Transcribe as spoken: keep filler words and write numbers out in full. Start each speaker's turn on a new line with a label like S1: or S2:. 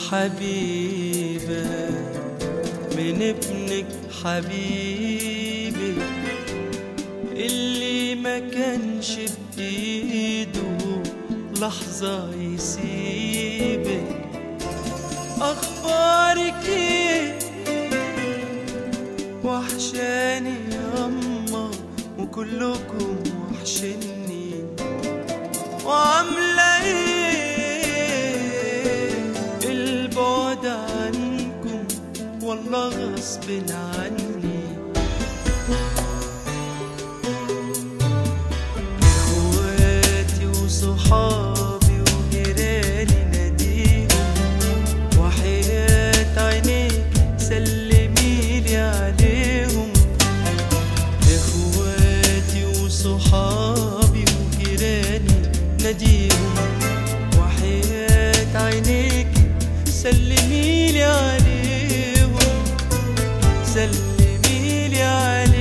S1: حبيبة من ابنك حبيبي اللي ما كانش بإيده لحظة يسيبك. أخبارك إيه؟ وحشاني ياما وكلكم وحشني، وعاملة إيه؟ البعد عنكم والله غصب عني. إخواتي وصحابي وجيراني ناديهم، وحياة عينيك سلميلي عليهم. إخواتي وصحابي وجيراني ناديهم، وحياة عينيك سلميلي عليهم، سلميلي عليهم.